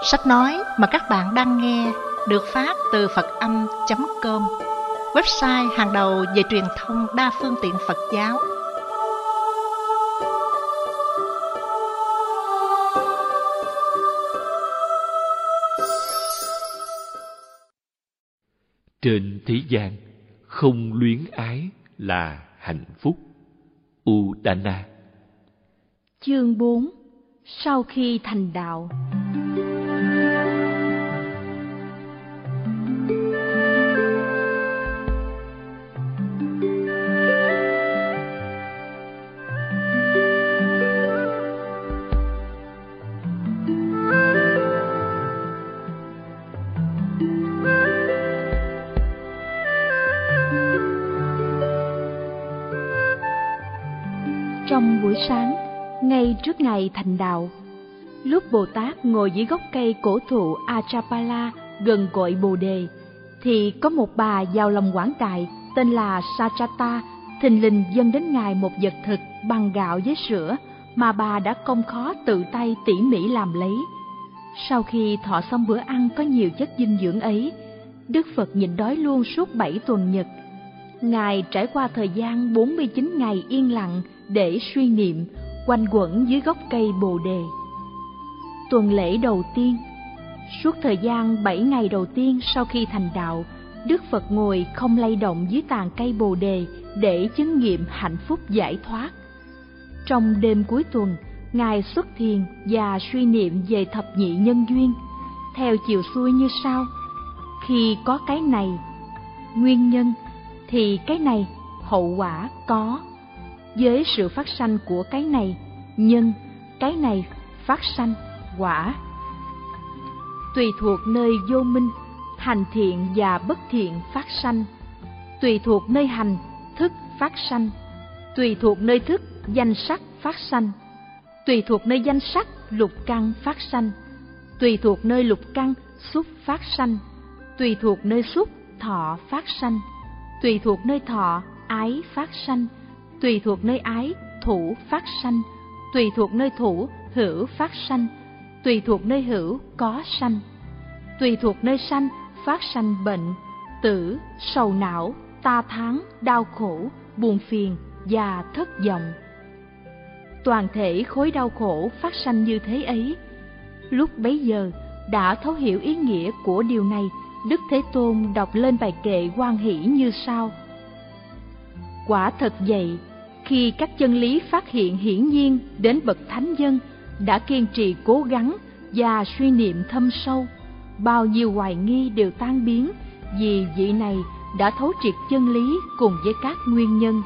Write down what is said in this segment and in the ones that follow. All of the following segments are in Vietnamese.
Sách nói mà các bạn đang nghe được phát từ Phật-âm.com, website hàng đầu về truyền thông đa phương tiện Phật giáo. Trên thế gian, không luyến ái là hạnh phúc. Udana. Chương 4. Sau khi thành đạo. Trong buổi sáng, ngay trước ngày thành đạo, lúc Bồ Tát ngồi dưới gốc cây cổ thụ Ajapala gần cội Bồ Đề, thì có một bà giàu lòng quảng đại tên là Sajata thình lình dâng đến Ngài một vật thực bằng gạo với sữa mà bà đã công khó tự tay tỉ mỉ làm lấy. Sau khi thọ xong bữa ăn có nhiều chất dinh dưỡng ấy, Đức Phật nhịn đói luôn suốt 7 tuần nhật. Ngài trải qua thời gian 49 ngày yên lặng để suy niệm, quanh quẩn dưới gốc cây Bồ Đề. Tuần lễ đầu tiên, suốt thời gian 7 ngày đầu tiên sau khi thành đạo, Đức Phật ngồi không lay động dưới tàn cây Bồ Đề để chứng nghiệm hạnh phúc giải thoát. Trong đêm cuối tuần, Ngài xuất thiền và suy niệm về thập nhị nhân duyên, theo chiều xuôi như sau: khi có cái này, nguyên nhân, thì cái này, hậu quả có. Với sự phát sanh của cái này, nhân, cái này phát sanh, quả. Tùy thuộc nơi vô minh, hành thiện và bất thiện phát sanh. Tùy thuộc nơi hành, thức phát sanh. Tùy thuộc nơi thức, danh sắc phát sanh. Tùy thuộc nơi danh sắc, lục căn phát sanh. Tùy thuộc nơi lục căn, xúc phát sanh. Tùy thuộc nơi xúc, thọ phát sanh. Tùy thuộc nơi thọ, ái phát sanh. Tùy thuộc nơi ái, thủ phát sanh. Tùy thuộc nơi thủ, hữu phát sanh. Tùy thuộc nơi hữu, có sanh. Tùy thuộc nơi sanh, phát sanh bệnh, tử, sầu não, ta thán, đau khổ, buồn phiền và thất vọng. Toàn thể khối đau khổ phát sanh như thế ấy. Lúc bấy giờ đã thấu hiểu ý nghĩa của điều này, Đức Thế Tôn đọc lên bài kệ hoan hỷ như sau: quả thật vậy, khi các chân lý phát hiện hiển nhiên đến bậc thánh nhân đã kiên trì cố gắng và suy niệm thâm sâu, bao nhiêu hoài nghi đều tan biến, vì vị này đã thấu triệt chân lý cùng với các nguyên nhân.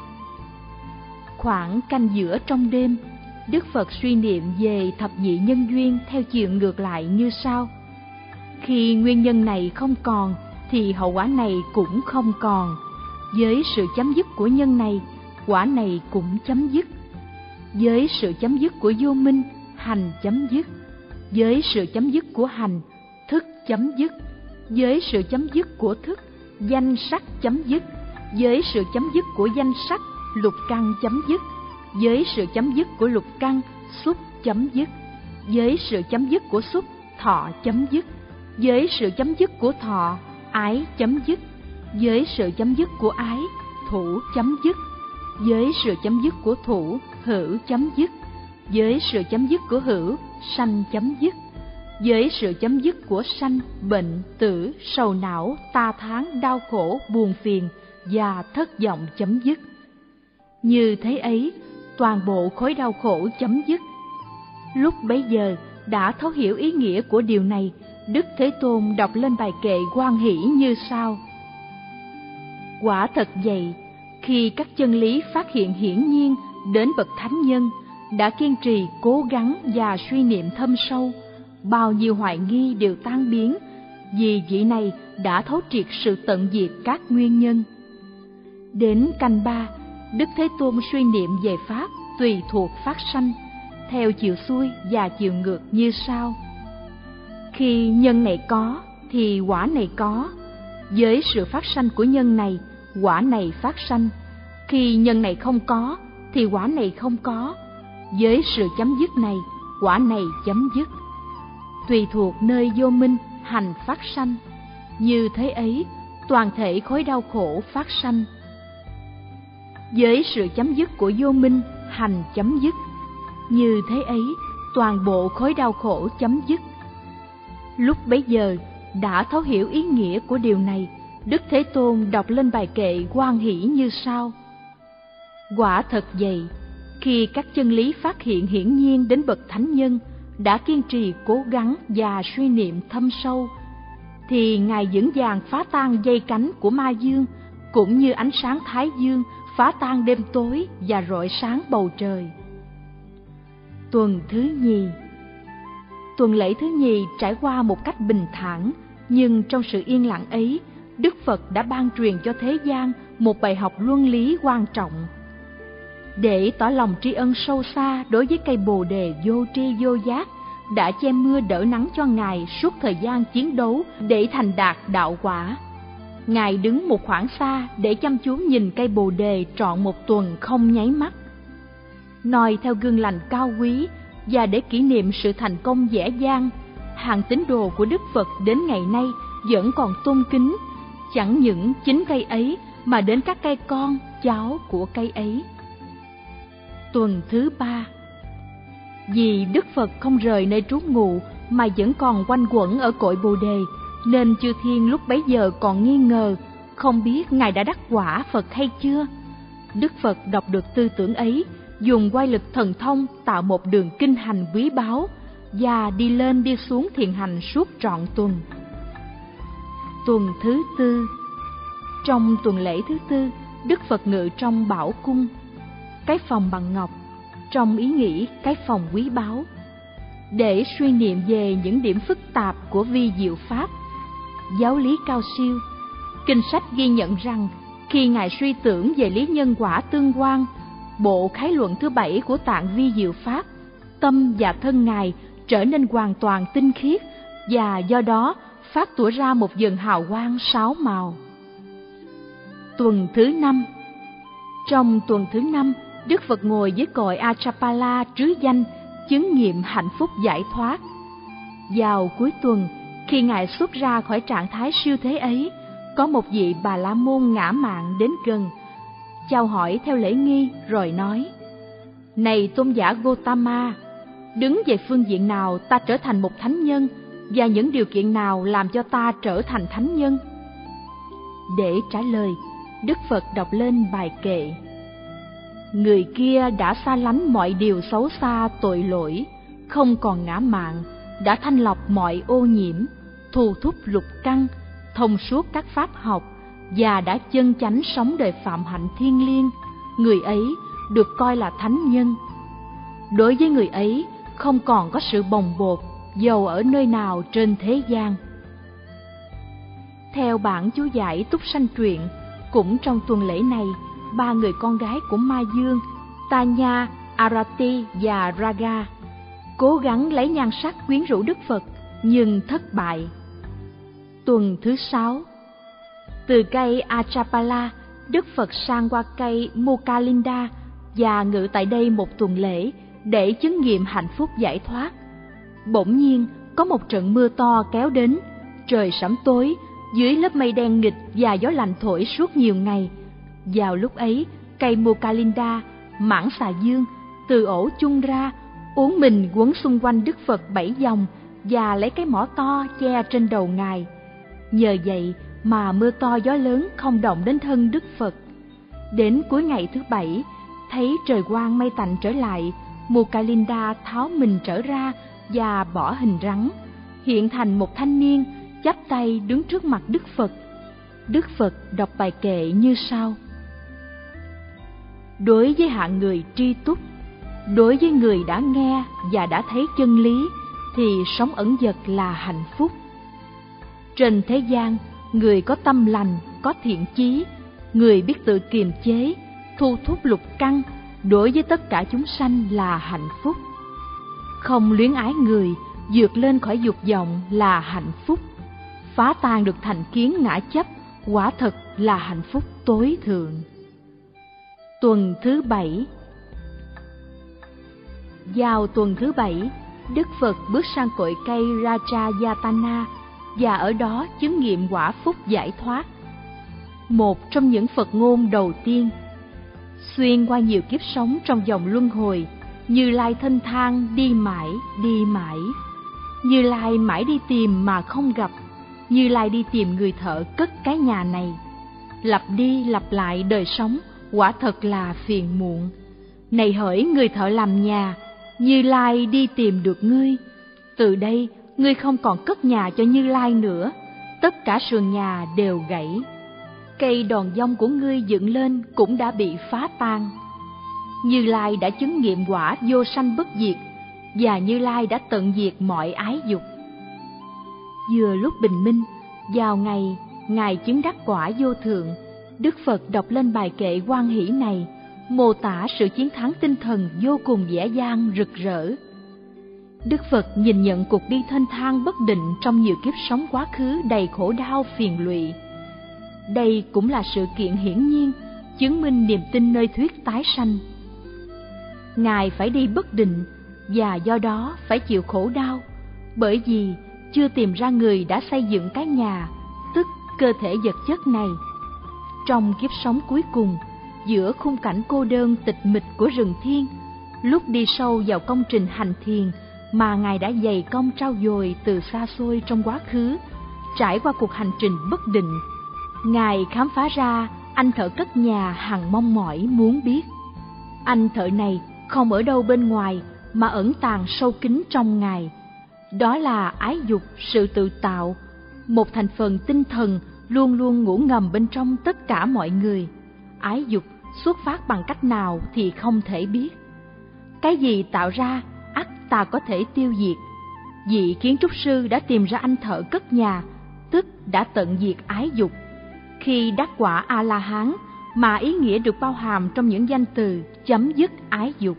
Khoảng canh giữa trong đêm, Đức Phật suy niệm về thập nhị nhân duyên theo chiều ngược lại như sau: khi nguyên nhân này không còn thì hậu quả này cũng không còn. Với sự chấm dứt của nhân này, quả này cũng chấm dứt. Với sự chấm dứt của vô minh, hành chấm dứt. Với sự chấm dứt của hành, thức chấm dứt. Với sự chấm dứt của thức, danh sắc chấm dứt. Với sự chấm dứt của danh sắc, lục căn chấm dứt. Với sự chấm dứt của lục căn, xúc chấm dứt. Với sự chấm dứt của xúc, thọ chấm dứt. Với sự chấm dứt của thọ, ái chấm dứt. Với sự chấm dứt của ái, thủ chấm dứt. Với sự chấm dứt của thủ, hữu chấm dứt. Với sự chấm dứt của hữu, sanh chấm dứt. Với sự chấm dứt của sanh, bệnh, tử, sầu não, ta thán, đau khổ, buồn phiền và thất vọng chấm dứt. Như thế ấy, toàn bộ khối đau khổ chấm dứt. Lúc bấy giờ đã thấu hiểu ý nghĩa của điều này, Đức Thế Tôn đọc lên bài kệ hoan hỷ như sau: quả thật vậy, khi các chân lý phát hiện hiển nhiên đến bậc thánh nhân đã kiên trì cố gắng và suy niệm thâm sâu, bao nhiêu hoài nghi đều tan biến, vì vị này đã thấu triệt sự tận diệt các nguyên nhân. Đến canh 3, Đức Thế Tôn suy niệm về pháp tùy thuộc phát sanh theo chiều xuôi và chiều ngược như sau: khi nhân này có thì quả này có. Với sự phát sanh của nhân này, quả này phát sanh. Khi nhân này không có thì quả này không có. Với sự chấm dứt này, quả này chấm dứt. tùy thuộc nơi vô minh hành phát sanh. Như thế ấy, toàn thể khối đau khổ phát sanh. Với sự chấm dứt của vô minh hành chấm dứt, như thế ấy, toàn bộ khối đau khổ chấm dứt. Lúc bấy giờ, đã thấu hiểu ý nghĩa của điều này, Đức Thế Tôn đọc lên bài kệ hoan hỷ như sau: Quả thật vậy, khi các chân lý phát hiện hiển nhiên đến bậc thánh nhân đã kiên trì cố gắng và suy niệm thâm sâu, thì Ngài vững vàng phá tan dây cánh của ma dương, cũng như ánh sáng thái dương phá tan đêm tối và rọi sáng bầu trời. Tuần thứ nhì. Tuần lễ thứ nhì trải qua một cách bình thản, nhưng trong sự yên lặng ấy, Đức Phật đã ban truyền cho thế gian một bài học luân lý quan trọng. Để tỏ lòng tri ân sâu xa đối với cây Bồ đề vô tri vô giác, đã che mưa đỡ nắng cho Ngài suốt thời gian chiến đấu để thành đạt đạo quả. Ngài đứng một khoảng xa để chăm chú nhìn cây Bồ đề trọn một tuần không nháy mắt. Noi theo gương lành cao quý và để kỷ niệm sự thành công dễ dàng, hàng tín đồ của Đức Phật đến ngày nay vẫn còn tôn kính chẳng những chính cây ấy mà đến các cây con, cháu của cây ấy. Tuần thứ ba. Vì Đức Phật không rời nơi trú ngụ mà vẫn còn quanh quẩn ở cội Bồ đề, nên chư thiên lúc bấy giờ còn nghi ngờ, không biết Ngài đã đắc quả Phật hay chưa. Đức Phật đọc được tư tưởng ấy, dùng oai lực thần thông tạo một đường kinh hành quý báu và đi lên đi xuống thiền hành suốt trọn tuần. Tuần thứ tư. Trong tuần lễ thứ tư, Đức Phật ngự trong Bảo Cung, cái phòng bằng ngọc, trong ý nghĩ cái phòng quý báu, để suy niệm về những điểm phức tạp của vi diệu pháp, giáo lý cao siêu. Kinh sách ghi nhận rằng khi Ngài suy tưởng về lý nhân quả tương quan, bộ khái luận thứ 7 của tạng vi diệu pháp, tâm và thân Ngài trở nên hoàn toàn tinh khiết, và do đó phát tỏa ra một vầng hào quang 6 màu. Tuần thứ năm. Trong tuần thứ năm, Đức Phật ngồi dưới cội Achapala trứ danh, chứng nghiệm hạnh phúc giải thoát. Vào cuối tuần, khi Ngài xuất ra khỏi trạng thái siêu thế ấy, có một vị Bà La Môn ngã mạn đến gần, chào hỏi theo lễ nghi rồi nói: Này tôn giả Gotama, đứng về phương diện nào ta trở thành một thánh nhân, và những điều kiện nào làm cho ta trở thành thánh nhân? Để trả lời, Đức Phật đọc lên bài kệ: Người kia đã xa lánh mọi điều xấu xa tội lỗi, không còn ngã mạn, đã thanh lọc mọi ô nhiễm, thu thúc lục căn, thông suốt các pháp học, và đã chân chánh sống đời phạm hạnh thiêng liêng. Người ấy được coi là thánh nhân. Đối với người ấy không còn có sự bồng bột dầu ở nơi nào trên thế gian. Theo bản chú giải Túc Sanh truyện, cũng trong tuần lễ này, 3 người con gái của Ma Dương, Tanya, Arati và Raga, cố gắng lấy nhan sắc quyến rũ Đức Phật nhưng thất bại. Tuần thứ 6. Từ cây Achapala, Đức Phật sang qua cây Mokalinda và ngự tại đây một tuần lễ để chứng nghiệm hạnh phúc giải thoát. Bỗng nhiên có một trận mưa to kéo đến, trời sẫm tối, dưới lớp mây đen nghịch và gió lạnh thổi suốt nhiều ngày. Vào lúc ấy, cây Mokalinda, mãng xà dương, từ ổ chung ra, uốn mình quấn xung quanh Đức Phật 7 vòng và lấy cái mỏ to che trên đầu Ngài. Nhờ vậy mà mưa to gió lớn không động đến thân Đức Phật. Đến cuối ngày thứ 7, thấy trời quang mây tạnh trở lại, Mokalinda tháo mình trở ra và bỏ hình rắn, hiện thành một thanh niên, chắp tay đứng trước mặt Đức Phật. Đức Phật đọc bài kệ như sau: Đối với hạng người tri túc, đối với người đã nghe và đã thấy chân lý, thì sống ẩn dật là hạnh phúc. Trên thế gian, người có tâm lành, có thiện chí, người biết tự kiềm chế, thu thúc lục căn, đối với tất cả chúng sanh là hạnh phúc. Không luyến ái người, vượt lên khỏi dục vọng là hạnh phúc. Phá tan được thành kiến ngã chấp, quả thật là hạnh phúc tối thượng. Tuần thứ 7. Vào tuần thứ 7, Đức Phật bước sang cội cây Rajayatana và ở đó chứng nghiệm quả phúc giải thoát. Một trong những Phật ngôn đầu tiên. Xuyên qua nhiều kiếp sống trong vòng luân hồi, Như Lai thênh thang đi mãi. Như Lai mãi đi tìm mà không gặp. Như Lai đi tìm người thợ cất cái nhà này. Lặp đi lặp lại đời sống, quả thật là phiền muộn. Này hỡi người thợ làm nhà, Như Lai đi tìm được ngươi. Từ đây, ngươi không còn cất nhà cho Như Lai nữa. Tất cả sườn nhà đều gãy. Cây đòn dông của ngươi dựng lên cũng đã bị phá tan. Như Lai đã chứng nghiệm quả vô sanh bất diệt, và Như Lai đã tận diệt mọi ái dục. Vừa lúc bình minh, vào ngày Ngài chứng đắc quả vô thượng, Đức Phật đọc lên bài kệ hoan hỷ này, mô tả sự chiến thắng tinh thần vô cùng dễ dàng rực rỡ. Đức Phật nhìn nhận cuộc đi thênh thang bất định trong nhiều kiếp sống quá khứ đầy khổ đau phiền lụy. Đây cũng là sự kiện hiển nhiên, chứng minh niềm tin nơi thuyết tái sanh. Ngài phải đi bất định và do đó phải chịu khổ đau, bởi vì chưa tìm ra người đã xây dựng cái nhà, tức cơ thể vật chất này. Trong kiếp sống cuối cùng, giữa khung cảnh cô đơn tịch mịch của rừng thiên, lúc đi sâu vào công trình hành thiền mà Ngài đã dày công trau dồi từ xa xôi trong quá khứ, trải qua cuộc hành trình bất định, Ngài khám phá ra anh thợ cất nhà hằng mong mỏi muốn biết. Anh thợ này không ở đâu bên ngoài mà ẩn tàng sâu kín trong Ngài. Đó là ái dục, sự tự tạo, một thành phần tinh thần luôn luôn ngủ ngầm bên trong tất cả mọi người. Ái dục xuất phát bằng cách nào thì không thể biết. Cái gì tạo ra, ắt ta có thể tiêu diệt. Vị kiến trúc sư đã tìm ra anh thợ cất nhà, tức đã tận diệt ái dục. Khi đắc quả A-la-hán, mà ý nghĩa được bao hàm trong những danh từ chấm dứt ái dục.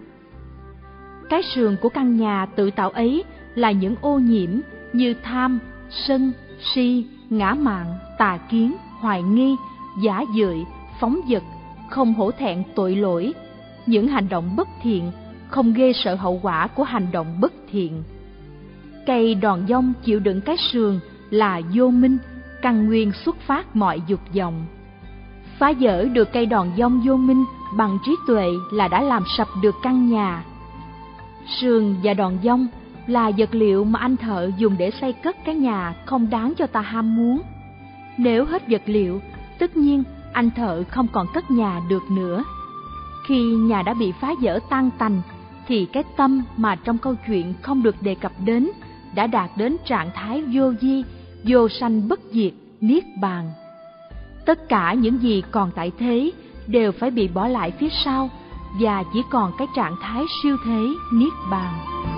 Cái sườn của căn nhà tự tạo ấy là những ô nhiễm như tham, sân, si, ngã mạn, tà kiến, hoài nghi, giả dợi, phóng dật, không hổ thẹn tội lỗi, những hành động bất thiện, không ghê sợ hậu quả của hành động bất thiện. Cây đòn dông chịu đựng cái sườn là vô minh, căn nguyên xuất phát mọi dục vọng. Phá vỡ được cây đòn dông vô minh bằng trí tuệ là đã làm sập được căn nhà. Sườn và đòn dông là vật liệu mà anh thợ dùng để xây cất cái nhà không đáng cho ta ham muốn. Nếu hết vật liệu, tất nhiên anh thợ không còn cất nhà được nữa. Khi nhà đã bị phá vỡ tan tành, thì cái tâm mà trong câu chuyện không được đề cập đến đã đạt đến trạng thái vô vi, vô sanh bất diệt, niết bàn. Tất cả những gì còn tại thế đều phải bị bỏ lại phía sau và chỉ còn cái trạng thái siêu thế niết bàn.